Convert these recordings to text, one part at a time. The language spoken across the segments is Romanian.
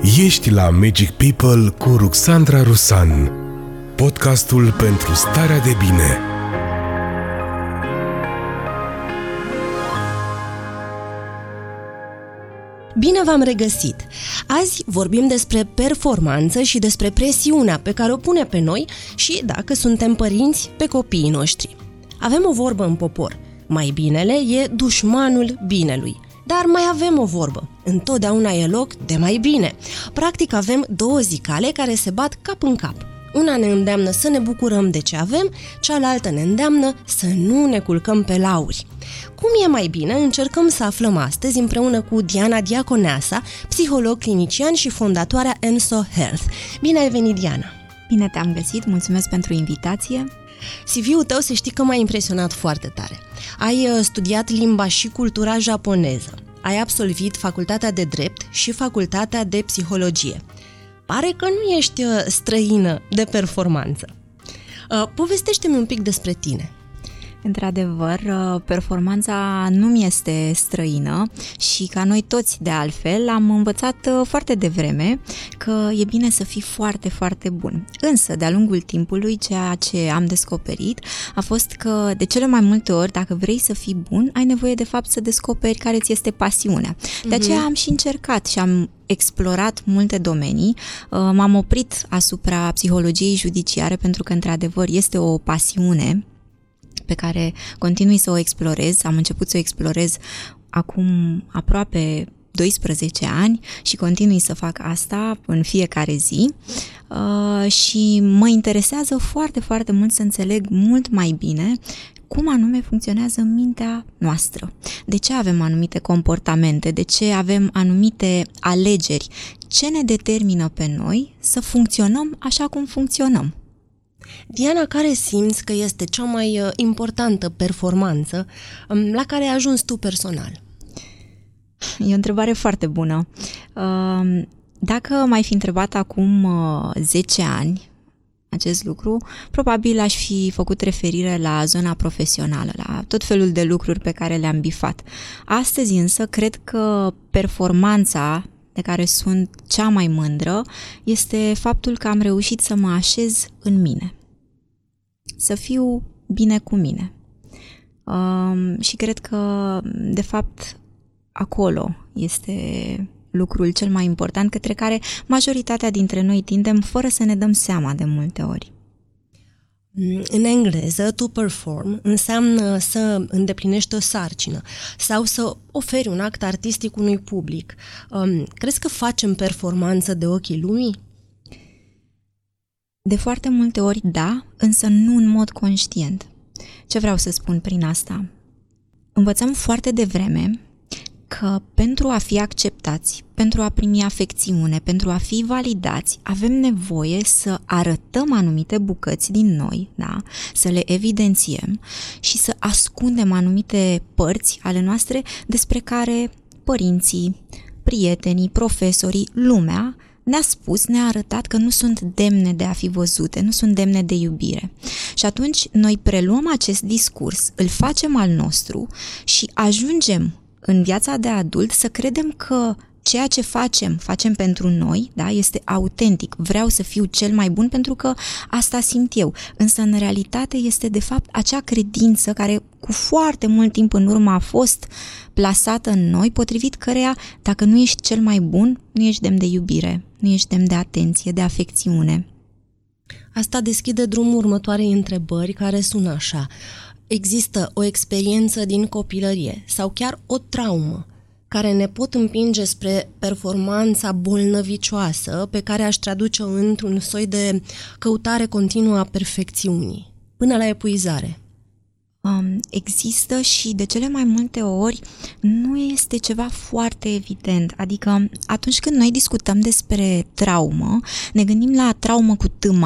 Ești la Magic People cu Ruxandra Rusan, podcastul pentru starea de bine. Bine v-am regăsit! Azi vorbim despre performanță și despre presiunea pe care o pune pe noi și, dacă suntem părinți, pe copiii noștri. Avem o vorbă în popor: mai binele e dușmanul binelui. Dar mai avem o vorbă: întotdeauna e loc de mai bine. Practic avem două zicale care se bat cap în cap. Una ne îndeamnă să ne bucurăm de ce avem, cealaltă ne îndeamnă să nu ne culcăm pe lauri. Cum e mai bine, încercăm să aflăm astăzi împreună cu Diana Diaconeasa, psiholog clinician și fondatoarea Enso Health. Bine ai venit, Diana! Bine te-am găsit, mulțumesc pentru invitație. CV-ul tău, să știi că m-a impresionat foarte tare. Ai studiat limba și cultura japoneză, ai absolvit facultatea de drept și facultatea de psihologie. Pare că nu ești străină de performanță. Povestește-mi un pic despre tine. Într-adevăr, performanța nu mi este străină și, ca noi toți de altfel, am învățat foarte devreme că e bine să fii foarte, foarte bun. Însă, de-a lungul timpului, ceea ce am descoperit a fost că, de cele mai multe ori, dacă vrei să fii bun, ai nevoie de fapt să descoperi care ți este pasiunea. De aceea am și încercat și am explorat multe domenii. M-am oprit asupra psihologiei judiciare pentru că, într-adevăr, este o pasiune pe care continui să o explorez. Am început să o explorez acum aproape 12 ani și continui să fac asta în fiecare zi și mă interesează foarte, foarte mult să înțeleg mult mai bine cum anume funcționează mintea noastră. De ce avem anumite comportamente, de ce avem anumite alegeri, ce ne determină pe noi să funcționăm așa cum funcționăm. Diana, care simți că este cea mai importantă performanță la care ai ajuns tu personal? E o întrebare foarte bună. Dacă m-ai fi întrebat acum 10 ani acest lucru, probabil aș fi făcut referire la zona profesională, la tot felul de lucruri pe care le-am bifat. Astăzi însă cred că performanța de care sunt cea mai mândră este faptul că am reușit să mă așez în mine, să fiu bine cu mine. Și cred că, de fapt, acolo este lucrul cel mai important, către care majoritatea dintre noi tindem fără să ne dăm seama de multe ori. În engleză, to perform înseamnă să îndeplinești o sarcină sau să oferi un act artistic unui public. Crezi că facem performanță de ochii lumii? De foarte multe ori da, însă nu în mod conștient. Ce vreau să spun prin asta? Învățăm foarte devreme că pentru a fi acceptați, pentru a primi afecțiune, pentru a fi validați, avem nevoie să arătăm anumite bucăți din noi, da? Să le evidențiem și să ascundem anumite părți ale noastre despre care părinții, prietenii, profesorii, lumea ne-a spus, ne-a arătat că nu sunt demne de a fi văzute, nu sunt demne de iubire. Și atunci noi preluăm acest discurs, îl facem al nostru și ajungem în viața de adult să credem că ceea ce facem pentru noi, da, este autentic. Vreau să fiu cel mai bun pentru că asta simt eu. Însă, în realitate, este de fapt acea credință care cu foarte mult timp în urmă a fost plasată în noi, potrivit căreia, dacă nu ești cel mai bun, nu ești demn de iubire, nu ești demn de atenție, de afecțiune. Asta deschide drumul următoarei întrebări, care sună așa: există o experiență din copilărie sau chiar o traumă care ne pot împinge spre performanța bolnăvicioasă pe care aș traduce-o într-un soi de căutare continuă a perfecțiunii, până la epuizare? Există și de cele mai multe ori nu este ceva foarte evident. Adică atunci când noi discutăm despre traumă, ne gândim la traumă cu T mare.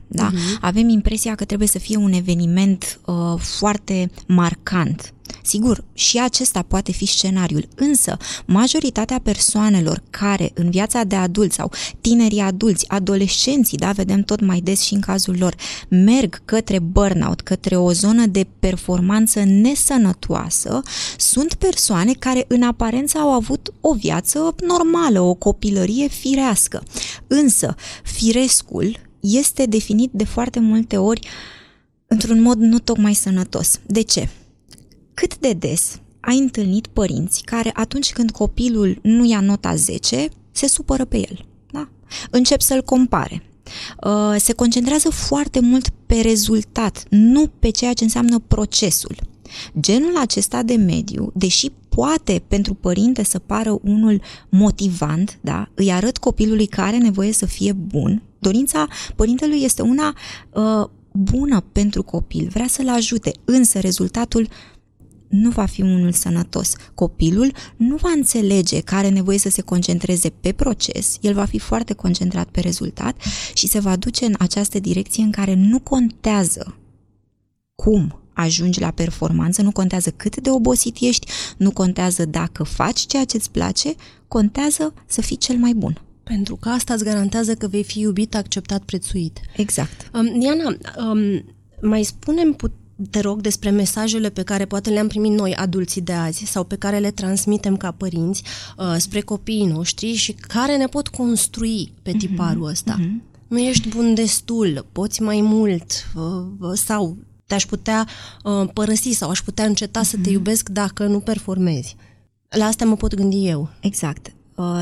da? Avem impresia că trebuie să fie un eveniment foarte marcant. Sigur, și acesta poate fi scenariul, însă majoritatea persoanelor care în viața de adult sau tinerii adulți, adolescenții, da, vedem tot mai des și în cazul lor, merg către burnout, către o zonă de performanță nesănătoasă, sunt persoane care în aparență au avut o viață normală, o copilărie firească. Însă, firescul este definit de foarte multe ori într-un mod nu tocmai sănătos. De ce? Cât de des ai întâlnit părinți care atunci când copilul nu ia nota 10, se supără pe el, da? Încep să-l compare. Se concentrează foarte mult pe rezultat, nu pe ceea ce înseamnă procesul. Genul acesta de mediu, deși poate pentru părinte să pară unul motivant, da? Îi arăt copilului că are nevoie să fie bun, dorința părintelui este una bună pentru copil, vrea să-l ajute, însă rezultatul nu va fi unul sănătos. Copilul nu va înțelege că are nevoie să se concentreze pe proces, el va fi foarte concentrat pe rezultat și se va duce în această direcție în care nu contează cum ajungi la performanță, nu contează cât de obosit ești, nu contează dacă faci ceea ce îți place, contează să fii cel mai bun. Pentru că asta îți garantează că vei fi iubit, acceptat, prețuit. Exact. Diana, mai spune-mi te rog, despre mesajele pe care poate le-am primit noi, adulții de azi, sau pe care le transmitem ca părinți spre copiii noștri și care ne pot construi pe tiparul ăsta. Nu ești bun destul, poți mai mult, sau te-aș putea părăsi sau aș putea înceta să te iubesc dacă nu performezi. La asta mă pot gândi eu. Exact.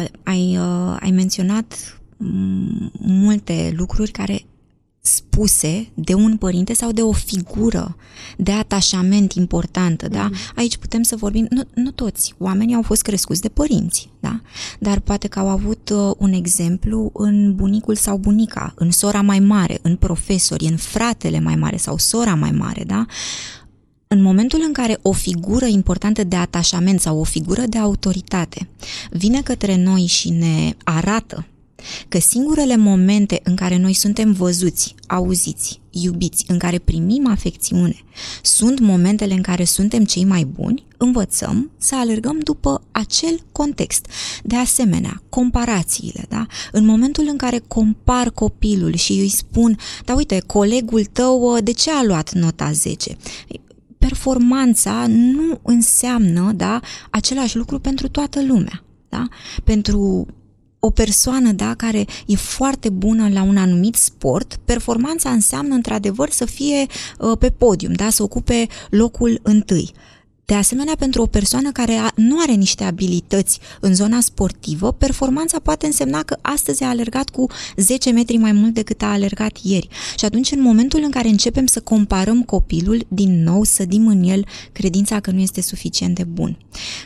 Ai menționat multe lucruri care spuse de un părinte sau de o figură de atașament importantă, da? Aici putem să vorbim, nu toți oamenii au fost crescuți de părinți, da? Dar poate că au avut un exemplu în bunicul sau bunica, în sora mai mare, în profesori, în fratele mai mare sau sora mai mare, da? În momentul în care o figură importantă de atașament sau o figură de autoritate vine către noi și ne arată că singurele momente în care noi suntem văzuți, auziți, iubiți, în care primim afecțiune, sunt momentele în care suntem cei mai buni, învățăm să alergăm după acel context. De asemenea, comparațiile, da? În momentul în care compar copilul și îi spun, da uite, colegul tău de ce a luat nota 10? Performanța nu înseamnă, da, același lucru pentru toată lumea, da? Pentru o persoană, da, care e foarte bună la un anumit sport, performanța înseamnă într-adevăr să fie pe podium, da, să ocupe locul întâi. De asemenea, pentru o persoană care nu are niște abilități în zona sportivă, performanța poate însemna că astăzi a alergat cu 10 metri mai mult decât a alergat ieri. Și atunci, în momentul în care începem să comparăm copilul, din nou sădim în el credința că nu este suficient de bun.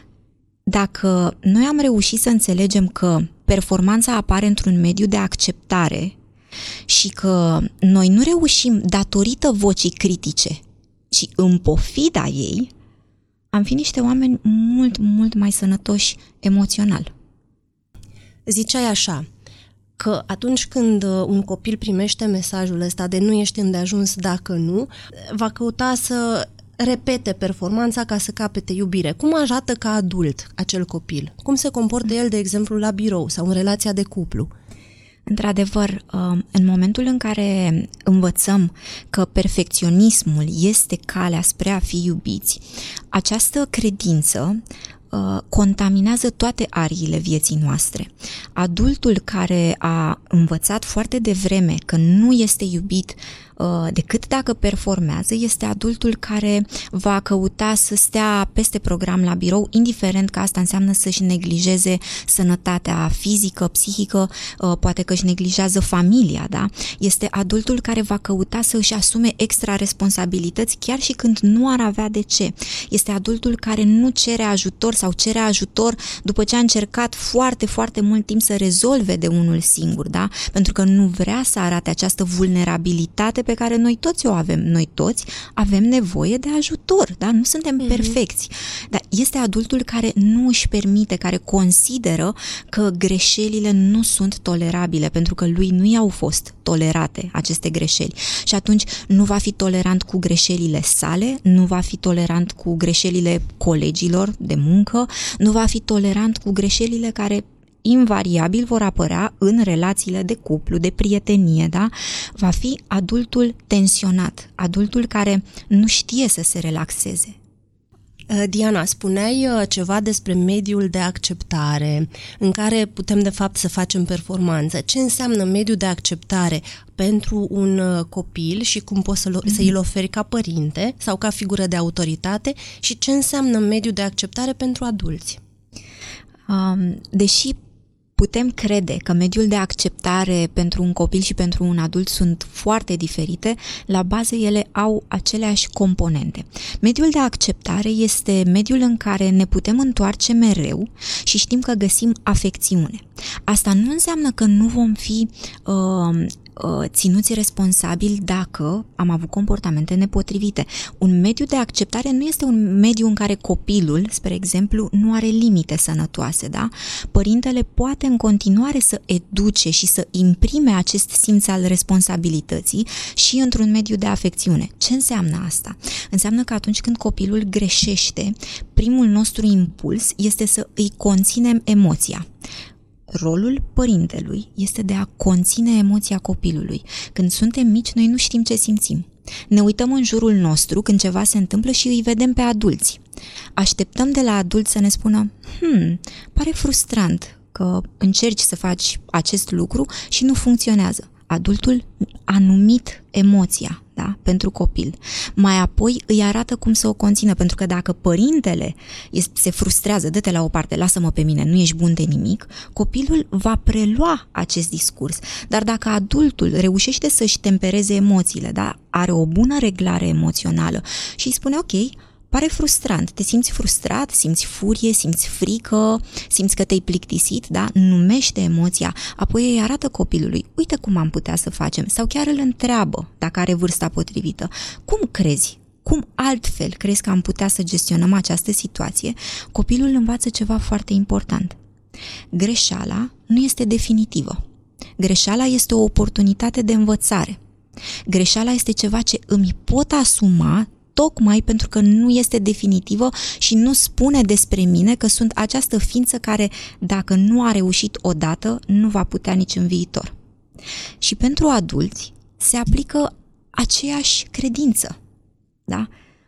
Dacă noi am reușit să înțelegem că performanța apare într-un mediu de acceptare și că noi nu reușim datorită vocii critice, ci în pofida ei, am fi niște oameni mult, mult mai sănătoși emoțional. Ziceai așa, că atunci când un copil primește mesajul ăsta de nu ești îndeajuns dacă nu, va căuta să repete performanța ca să capete iubire. Cum arată ca adult acel copil? Cum se comportă el, de exemplu, la birou sau în relația de cuplu? Într-adevăr, în momentul în care învățăm că perfecționismul este calea spre a fi iubiți, această credință contaminează toate ariile vieții noastre. Adultul care a învățat foarte devreme că nu este iubit decât dacă performează, este adultul care va căuta să stea peste program la birou, indiferent că asta înseamnă să-și neglijeze sănătatea fizică, psihică, poate că își neglijează familia, da? Este adultul care va căuta să își asume extra responsabilități chiar și când nu ar avea de ce. Este adultul care nu cere ajutor sau cere ajutor după ce a încercat foarte, foarte mult timp să rezolve de unul singur, da? Pentru că nu vrea să arate această vulnerabilitate pe pe care noi toți o avem. Noi toți avem nevoie de ajutor, da? Nu suntem perfecți. Dar este adultul care nu își permite, care consideră că greșelile nu sunt tolerabile, pentru că lui nu i-au fost tolerate aceste greșeli. Și atunci nu va fi tolerant cu greșelile sale, nu va fi tolerant cu greșelile colegilor de muncă, nu va fi tolerant cu greșelile care invariabil vor apărea în relațiile de cuplu, de prietenie, da? Va fi adultul tensionat, adultul care nu știe să se relaxeze. Diana, spuneai ceva despre mediul de acceptare în care putem de fapt să facem performanță. Ce înseamnă mediul de acceptare pentru un copil și cum poți să îl oferi ca părinte sau ca figură de autoritate și ce înseamnă mediul de acceptare pentru adulți? Deși putem crede că mediul de acceptare pentru un copil și pentru un adult sunt foarte diferite, la bază ele au aceleași componente. Mediul de acceptare este mediul în care ne putem întoarce mereu și știm că găsim afecțiune. Asta nu înseamnă că nu vom fi ținuți responsabili dacă am avut comportamente nepotrivite. Un mediu de acceptare nu este un mediu în care copilul, spre exemplu, nu are limite sănătoase, da? Părintele poate în continuare să educe și să imprime acest simț al responsabilității și într-un mediu de afecțiune. Ce înseamnă asta? Înseamnă că atunci când copilul greșește, primul nostru impuls este să îi conținem emoția. Rolul părintelui este de a conține emoția copilului. Când suntem mici, noi nu știm ce simțim. Ne uităm în jurul nostru când ceva se întâmplă și îi vedem pe adulți. Așteptăm de la adulți să ne spună, pare frustrant că încerci să faci acest lucru și nu funcționează. Adultul a numit emoția, da, pentru copil. Mai apoi îi arată cum să o conțină, pentru că dacă părintele se frustrează, dă-te la o parte, lasă-mă pe mine, nu ești bun de nimic, copilul va prelua acest discurs. Dar dacă adultul reușește să-și tempereze emoțiile, da, are o bună reglare emoțională și îi spune, ok, pare frustrant, te simți frustrat, simți furie, simți frică, simți că te-ai plictisit, da? Numește emoția, apoi îi arată copilului, uite cum am putea să facem, sau chiar îl întreabă dacă are vârsta potrivită. Cum crezi? Cum altfel crezi că am putea să gestionăm această situație? Copilul învață ceva foarte important. Greșeala nu este definitivă. Greșeala este o oportunitate de învățare. Greșeala este ceva ce îmi pot asuma tocmai pentru că nu este definitivă și nu spune despre mine că sunt această ființă care, dacă nu a reușit odată, nu va putea nici în viitor. Și pentru adulți se aplică aceeași credință. Da?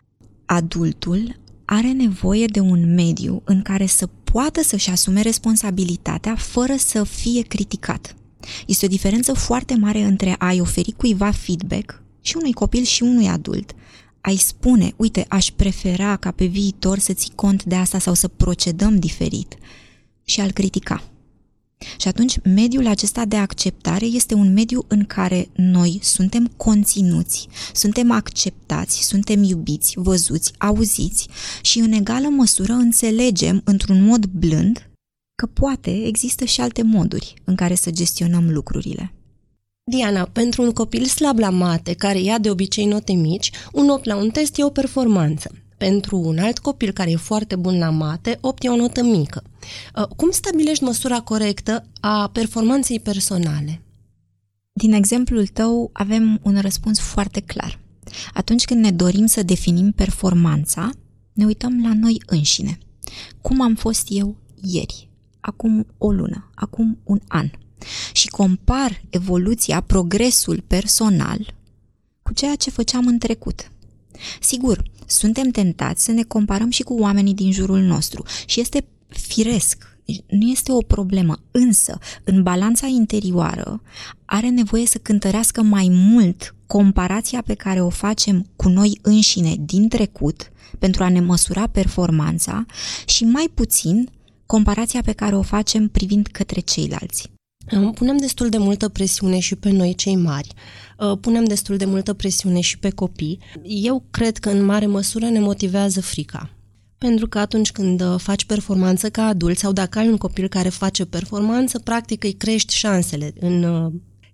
Adultul are nevoie de un mediu în care să poată să-și asume responsabilitatea fără să fie criticat. Este o diferență foarte mare între a-i oferi cuiva feedback și unui copil și unui adult. Ai spune, uite, aș prefera ca pe viitor să ții cont de asta sau să procedăm diferit, și a-l critica. Și atunci mediul acesta de acceptare este un mediu în care noi suntem conținuți, suntem acceptați, suntem iubiți, văzuți, auziți și în egală măsură înțelegem într-un mod blând că poate există și alte moduri în care să gestionăm lucrurile. Diana, pentru un copil slab la mate, care ia de obicei note mici, un 8 la un test e o performanță. Pentru un alt copil care e foarte bun la mate, 8 e o notă mică. Cum stabilești măsura corectă a performanței personale? Din exemplul tău avem un răspuns foarte clar. Atunci când ne dorim să definim performanța, ne uităm la noi înșine. Cum am fost eu ieri, acum o lună, acum un an. Și compar evoluția, progresul personal cu ceea ce făceam în trecut. Sigur, suntem tentați să ne comparăm și cu oamenii din jurul nostru și este firesc, nu este o problemă, însă în balanța interioară are nevoie să cântărească mai mult comparația pe care o facem cu noi înșine din trecut pentru a ne măsura performanța și mai puțin comparația pe care o facem privind către ceilalți. Punem destul de multă presiune și pe noi cei mari, punem destul de multă presiune și pe copii. Eu cred că în mare măsură ne motivează frica. Pentru că atunci când faci performanță ca adult sau dacă ai un copil care face performanță, practic îi crești șansele în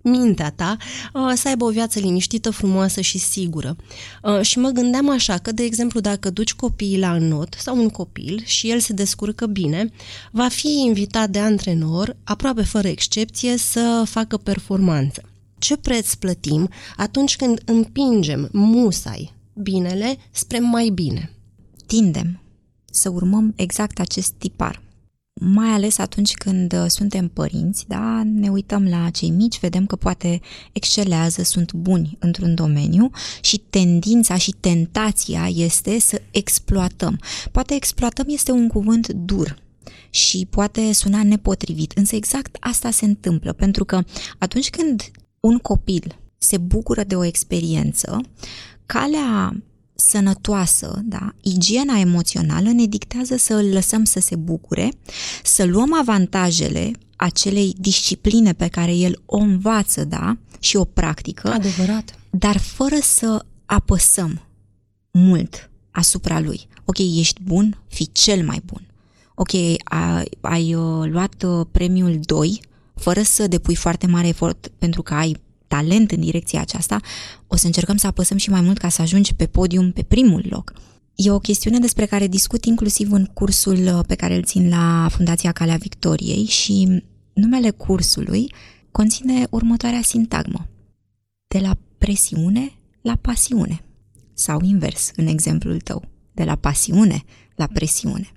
mintea ta, să aibă o viață liniștită, frumoasă și sigură. Și mă gândeam așa că, de exemplu, dacă duci copiii la înot sau un copil și el se descurcă bine, va fi invitat de antrenor, aproape fără excepție, să facă performanță. Ce preț plătim atunci când împingem musai binele spre mai bine? Tindem să urmăm exact acest tipar. Mai ales atunci când suntem părinți, da, ne uităm la cei mici, vedem că poate excelează, sunt buni într-un domeniu și tendința și tentația este să exploatăm. Poate exploatăm este un cuvânt dur și poate suna nepotrivit, însă exact asta se întâmplă, pentru că atunci când un copil se bucură de o experiență, calea sănătoasă, da, igiena emoțională ne dictează să îl lăsăm să se bucure, să luăm avantajele acelei discipline pe care el o învață, da, și o practică. Adevărat. Dar fără să apăsăm mult asupra lui. Ok, ești bun, fii cel mai bun. Ok, ai luat premiul 2 fără să depui foarte mare efort pentru că ai talent în direcția aceasta, o să încercăm să apăsăm și mai mult ca să ajungi pe podium pe primul loc. E o chestiune despre care discut inclusiv în cursul pe care îl țin la Fundația Calea Victoriei și numele cursului conține următoarea sintagmă: de la presiune la pasiune. Sau invers, în exemplul tău, de la pasiune la presiune.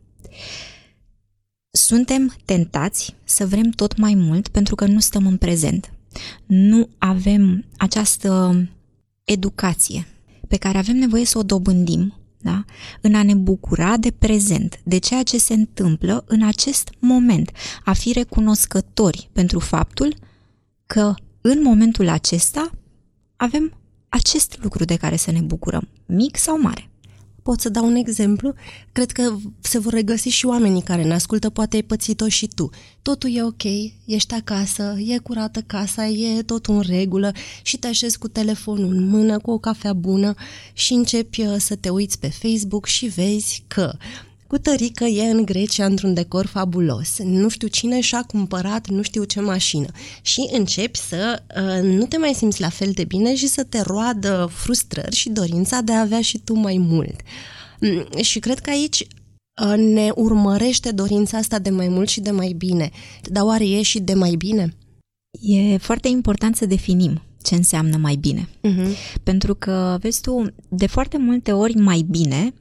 Suntem tentați să vrem tot mai mult pentru că nu stăm în prezent. Nu avem această educație pe care avem nevoie să o dobândim, da? În a ne bucura de prezent, de ceea ce se întâmplă în acest moment, a fi recunoscători pentru faptul că în momentul acesta avem acest lucru de care să ne bucurăm, mic sau mare. Pot să dau un exemplu? Cred că se vor regăsi și oamenii care ne ascultă, poate ai pățit-o și tu. Totul e ok, ești acasă, e curată casa, e totul în regulă și te așezi cu telefonul în mână, cu o cafea bună și începi să te uiți pe Facebook și vezi că Cutărică e în Grecia într-un decor fabulos. Nu știu cine și-a cumpărat nu știu ce mașină. Și începi să nu te mai simți la fel de bine și să te roadă frustrări și dorința de a avea și tu mai mult. Și cred că aici ne urmărește dorința asta de mai mult și de mai bine. Dar oare e și de mai bine? E foarte important să definim ce înseamnă mai bine. Pentru că, vezi tu, de foarte multe ori mai bine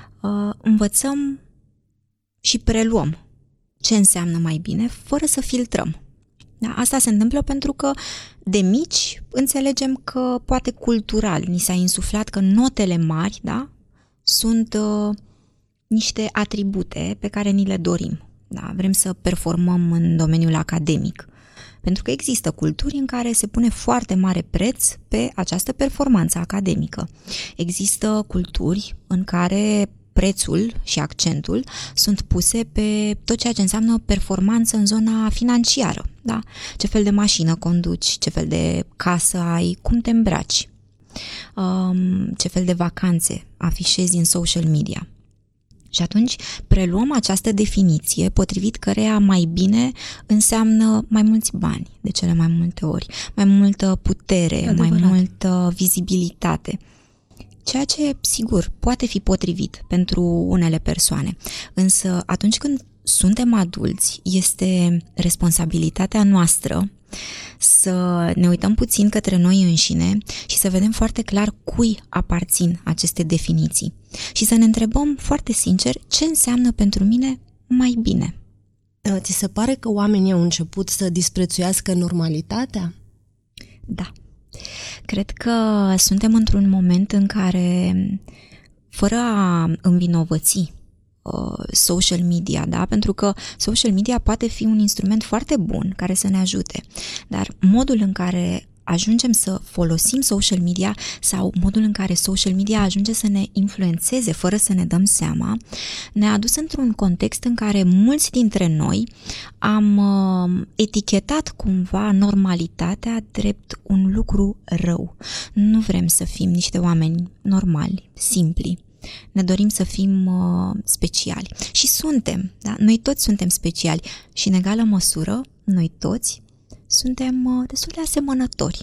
învățăm și preluăm ce înseamnă mai bine fără să filtrăm. Da? Asta se întâmplă pentru că de mici înțelegem că poate cultural ni s-a insuflat că notele mari, da, sunt niște atribute pe care ni le dorim. Da? Vrem să performăm în domeniul academic. Pentru că există culturi în care se pune foarte mare preț pe această performanță academică. Există culturi în care prețul și accentul sunt puse pe tot ceea ce înseamnă performanță în zona financiară. Da? Ce fel de mașină conduci, ce fel de casă ai, cum te îmbraci, ce fel de vacanțe afișezi în social media. Și atunci preluăm această definiție potrivit căreia mai bine înseamnă mai mulți bani de cele mai multe ori, mai multă putere, mai multă vizibilitate. Ceea ce, sigur, poate fi potrivit pentru unele persoane. Însă atunci când suntem adulți, este responsabilitatea noastră să ne uităm puțin către noi înșine și să vedem foarte clar cui aparțin aceste definiții și să ne întrebăm foarte sincer ce înseamnă pentru mine mai bine. Ți se pare că oamenii au început să disprețuiască normalitatea? Da. Cred că suntem într-un moment în care, fără a învinovăți social media, da? Pentru că social media poate fi un instrument foarte bun care să ne ajute, dar modul în care ajungem să folosim social media sau modul în care social media ajunge să ne influențeze fără să ne dăm seama, ne-a adus într-un context în care mulți dintre noi am etichetat cumva normalitatea drept un lucru rău. Nu vrem să fim niște oameni normali, simpli. Ne dorim să fim speciali. Și suntem, da? Noi toți suntem speciali și în egală măsură, noi toți suntem destul de asemănători.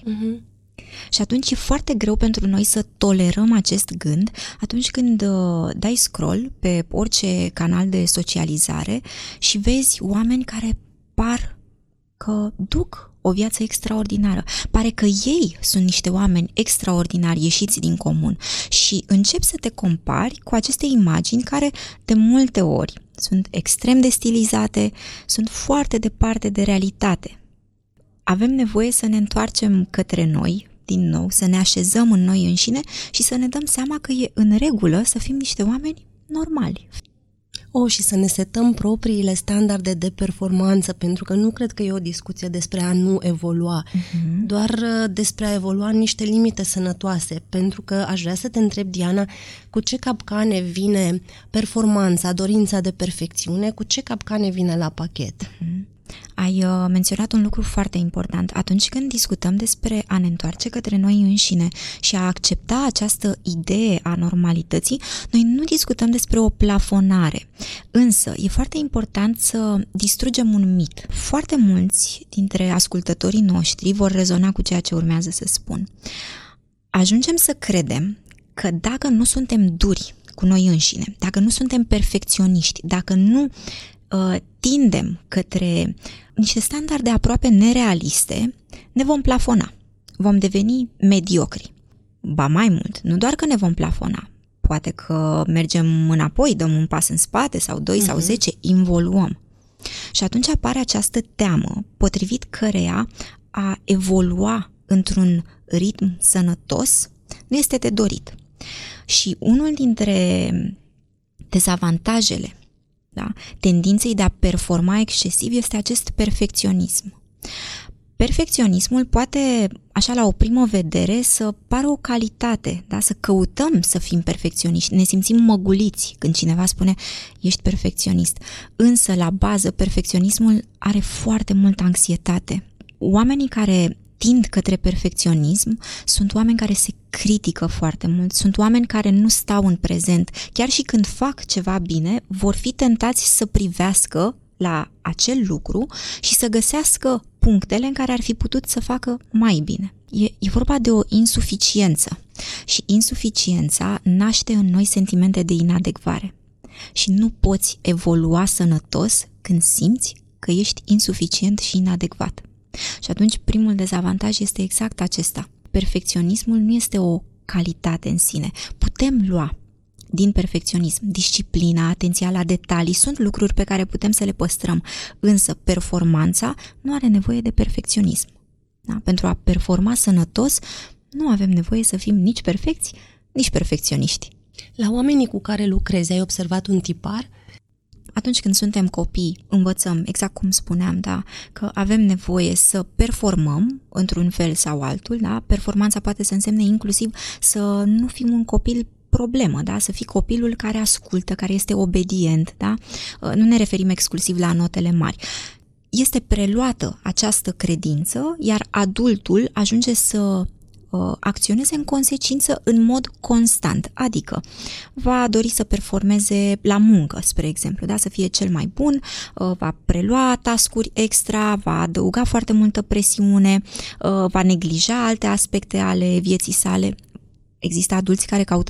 Și atunci e foarte greu pentru noi să tolerăm acest gând atunci când dai scroll pe orice canal de socializare și vezi oameni care par că duc o viață extraordinară. Pare că ei sunt niște oameni extraordinari ieșiți din comun și începi să te compari cu aceste imagini care de multe ori sunt extrem de stilizate, sunt foarte departe de realitate. Avem nevoie să ne întoarcem către noi, din nou, să ne așezăm în noi înșine și să ne dăm seama că e în regulă să fim niște oameni normali. Și să ne setăm propriile standarde de performanță, pentru că nu cred că e o discuție despre a nu evolua, doar despre a evolua în niște limite sănătoase, pentru că aș vrea să te întreb, Diana, cu ce capcane vine performanța, dorința de perfecțiune, cu ce capcane vine la pachet? Ai menționat un lucru foarte important. Atunci când discutăm despre a ne întoarce către noi înșine și a accepta această idee a normalității, noi nu discutăm despre o plafonare. Însă, e foarte important să distrugem un mit. Foarte mulți dintre ascultătorii noștri vor rezona cu ceea ce urmează să spun. Ajungem să credem că dacă nu suntem duri cu noi înșine, dacă nu suntem perfecționiști, dacă nu tindem către niște standarde aproape nerealiste, ne vom plafona. Vom deveni mediocri. Ba mai mult, nu doar că ne vom plafona, poate că mergem înapoi, dăm un pas în spate sau 2 sau 10, involuăm. Și atunci apare această teamă, potrivit căreia a evolua într-un ritm sănătos nu este de dorit. Și unul dintre dezavantajele tendinței de a performa excesiv este acest perfecționism. Perfecționismul poate, așa la o primă vedere, să pară o calitate, să căutăm să fim perfecționiști, ne simțim măguliți când cineva spune ești perfecționist. Însă, la bază, perfecționismul are foarte multă anxietate. Oamenii care tind către perfecționism sunt oameni care se critică foarte mult, sunt oameni care nu stau în prezent. Chiar și când fac ceva bine, vor fi tentați să privească la acel lucru și să găsească punctele în care ar fi putut să facă mai bine. E vorba de o insuficiență și insuficiența naște în noi sentimente de inadecvare și nu poți evolua sănătos când simți că ești insuficient și inadecvat. Și atunci primul dezavantaj este exact acesta. Perfecționismul nu este o calitate în sine. Putem lua din perfecționism disciplina, atenția la detalii, sunt lucruri pe care putem să le păstrăm, însă performanța nu are nevoie de perfecționism. Pentru a performa sănătos nu avem nevoie să fim nici perfecți, nici perfecționiști. La oamenii cu care lucrezi, ai observat un tipar? Atunci când suntem copii, învățăm, exact cum spuneam, că avem nevoie să performăm într-un fel sau altul. Performanța poate să însemne inclusiv să nu fim un copil problemă, să fii copilul care ascultă, care este obedient. Nu ne referim exclusiv la notele mari. Este preluată această credință, iar adultul ajunge să acționeze în consecință în mod constant, adică va dori să performeze la muncă, spre exemplu, să fie cel mai bun, va prelua task-uri extra, va adăuga foarte multă presiune, va neglija alte aspecte ale vieții sale. Există adulți care caută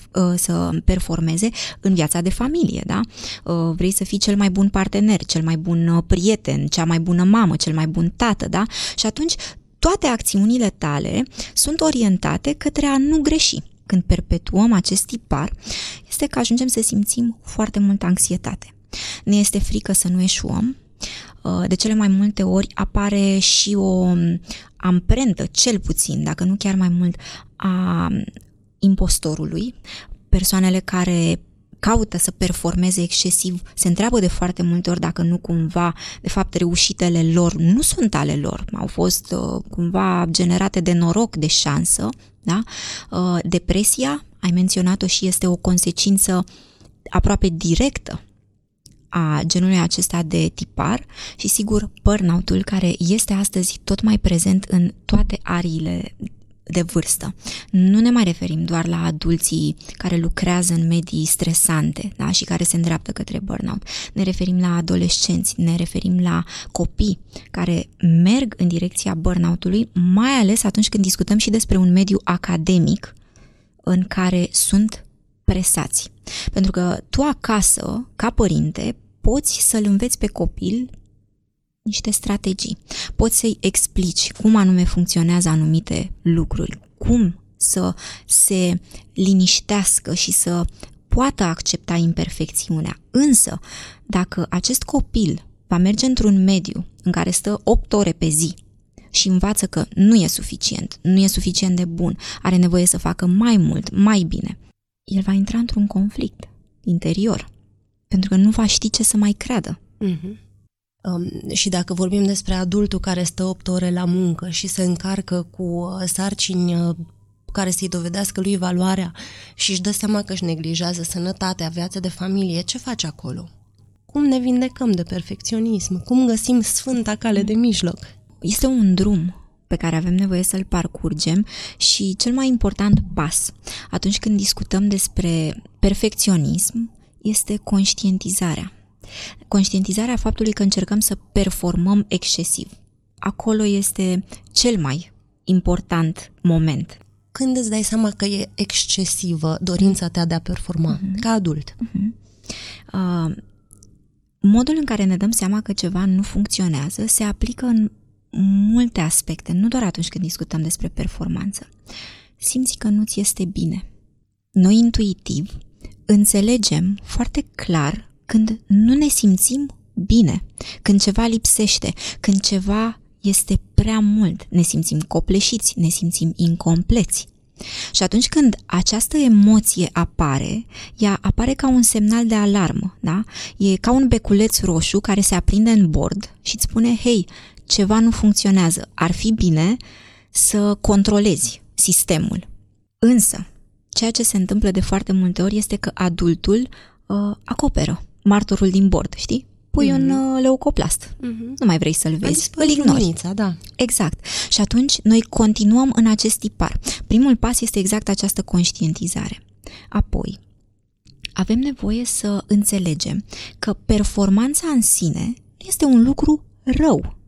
să performeze în viața de familie, Vrei să fii cel mai bun partener, cel mai bun prieten, cea mai bună mamă, cel mai bun tată, Și atunci toate acțiunile tale sunt orientate către a nu greși. Când perpetuăm acest tipar, este că ajungem să simțim foarte multă anxietate. Ne este frică să nu eșuăm. De cele mai multe ori apare și o amprentă, cel puțin, dacă nu chiar mai mult, a impostorului. Persoanele care caută să performeze excesiv se întreabă de foarte multe ori dacă nu cumva, de fapt, reușitele lor nu sunt ale lor, au fost cumva generate de noroc, de șansă. Depresia, ai menționat-o, și este o consecință aproape directă a genului acesta de tipar și, sigur, burnout-ul, care este astăzi tot mai prezent în toate ariile de vârstă. Nu ne mai referim doar la adulții care lucrează în medii stresante, da, și care se îndreaptă către burnout. Ne referim la adolescenți, ne referim la copii care merg în direcția burnout-ului, mai ales atunci când discutăm și despre un mediu academic în care sunt presați. Pentru că tu acasă, ca părinte, poți să-l înveți pe copil niște strategii. Poți să-i explici cum anume funcționează anumite lucruri, cum să se liniștească și să poată accepta imperfecțiunea. Însă, dacă acest copil va merge într-un mediu în care stă 8 ore pe zi și învață că nu e suficient de bun, are nevoie să facă mai mult, mai bine, el va intra într-un conflict interior, pentru că nu va ști ce să mai creadă. Și dacă vorbim despre adultul care stă 8 ore la muncă și se încarcă cu sarcini care să-i dovedească lui valoarea și își dă seama că își neglijează sănătatea, viața de familie, ce face acolo? Cum ne vindecăm de perfecționism? Cum găsim sfânta cale de mijloc? Este un drum pe care avem nevoie să-l parcurgem și cel mai important pas atunci când discutăm despre perfecționism este conștientizarea. Conștientizarea faptului că încercăm să performăm excesiv. Acolo este cel mai important moment. Când îți dai seama că e excesivă dorința ta de a performa, ca adult? Modul în care ne dăm seama că ceva nu funcționează se aplică în multe aspecte, nu doar atunci când discutăm despre performanță. Simți că nu-ți este bine. Noi intuitiv înțelegem foarte clar când nu ne simțim bine, când ceva lipsește, când ceva este prea mult, ne simțim copleșiți, ne simțim incompleți. Și atunci când această emoție apare, ea apare ca un semnal de alarmă, da? E ca un beculeț roșu care se aprinde în bord și îți spune, hei, ceva nu funcționează, ar fi bine să controlezi sistemul. Însă, ceea ce se întâmplă de foarte multe ori este că adultul acoperă martorul din bord, știi? Pui un leucoplast. Nu mai vrei să-l vezi, îl ignori. Da. Exact. Și atunci noi continuăm în acest tipar. Primul pas este exact această conștientizare. Apoi, avem nevoie să înțelegem că performanța în sine nu este un lucru rău.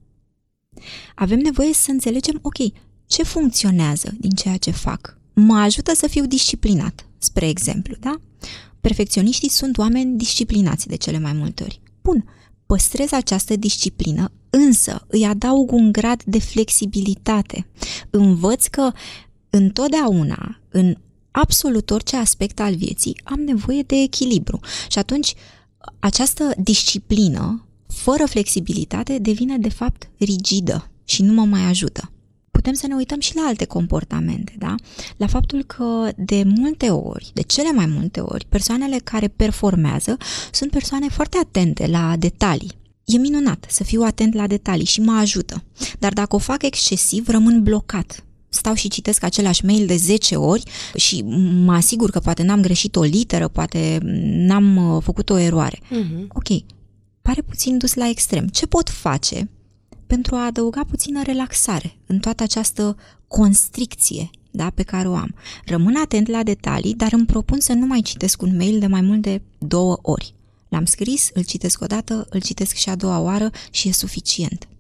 Avem nevoie să înțelegem, ok, ce funcționează din ceea ce fac? Mă ajută să fiu disciplinat, spre exemplu, da? Perfecționiștii sunt oameni disciplinați de cele mai multe ori. Bun, păstrez această disciplină, însă îi adaug un grad de flexibilitate. Învăț că întotdeauna, în absolut orice aspect al vieții, am nevoie de echilibru. Și atunci, această disciplină, fără flexibilitate, devine de fapt rigidă și nu mă mai ajută. Putem să ne uităm și la alte comportamente, da? La faptul că de multe ori, de cele mai multe ori, persoanele care performează sunt persoane foarte atente la detalii. E minunat să fiu atent la detalii și mă ajută. Dar dacă o fac excesiv, rămân blocat. Stau și citesc același mail de 10 ori și mă asigur că poate n-am greșit o literă, poate n-am făcut o eroare. Ok, pare puțin dus la extrem. Ce pot face pentru a adăuga puțină relaxare în toată această constricție, da, pe care o am? Rămân atent la detalii, dar îmi propun să nu mai citesc un mail de mai mult de 2 ori. L-am scris, îl citesc o dată, îl citesc și a doua oară și e suficient.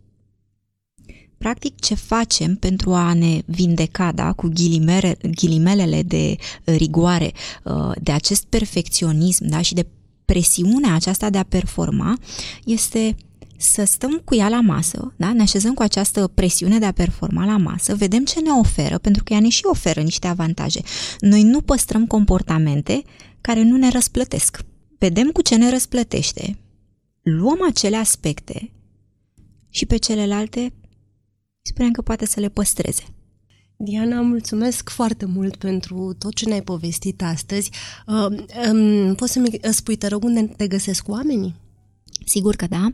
Practic, ce facem pentru a ne vindeca, da, cu ghilimelele de rigoare, de acest perfecționism, da, și de presiunea aceasta de a performa, este să stăm cu ea la masă, da? Ne așezăm cu această presiune de a performa la masă, vedem ce ne oferă, pentru că ea ne și oferă niște avantaje. Noi nu păstrăm comportamente care nu ne răsplătesc. Vedem cu ce ne răsplătește, luăm acele aspecte și pe celelalte spunem că poate să le păstreze. Diana, mulțumesc foarte mult pentru tot ce ne-ai povestit astăzi. Poți să-mi spui, te rog, unde te găsesc oamenii? Sigur că da.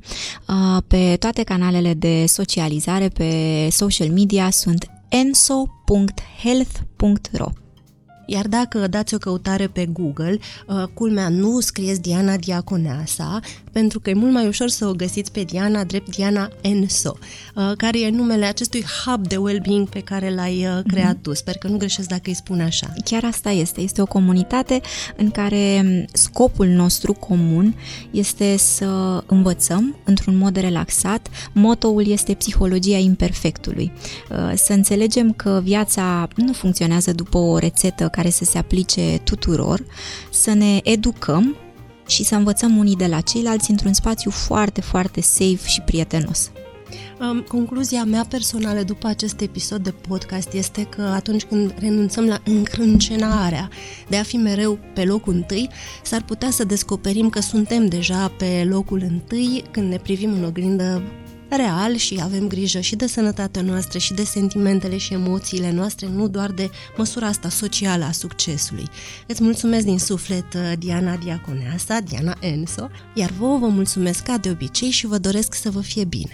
Pe toate canalele de socializare, pe social media, sunt enso.health.ro. Iar dacă dați o căutare pe Google, culmea, nu scrieți Diana Diaconeasa, pentru că e mult mai ușor să o găsiți pe Diana drept Diana Enso, care e numele acestui hub de well-being pe care l-ai creat tu. Sper că nu greșesc dacă îi spun așa. Chiar asta este. Este o comunitate în care scopul nostru comun este să învățăm într-un mod relaxat. Motoul este psihologia imperfectului. Să înțelegem că viața nu funcționează după o rețetă care să se aplice tuturor, să ne educăm și să învățăm unii de la ceilalți într-un spațiu foarte, foarte safe și prietenos. Concluzia mea personală după acest episod de podcast este că atunci când renunțăm la încrâncenarea de a fi mereu pe locul întâi, s-ar putea să descoperim că suntem deja pe locul întâi când ne privim în oglindă real și avem grijă și de sănătatea noastră și de sentimentele și emoțiile noastre, nu doar de măsura asta socială a succesului. Îți mulțumesc din suflet, Diana Diaconeasa, Diana Enso, iar vouă vă mulțumesc ca de obicei și vă doresc să vă fie bine.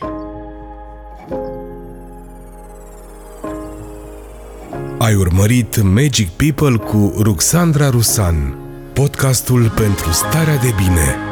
Ai urmărit Magic People cu Ruxandra Rusan, podcastul pentru starea de bine.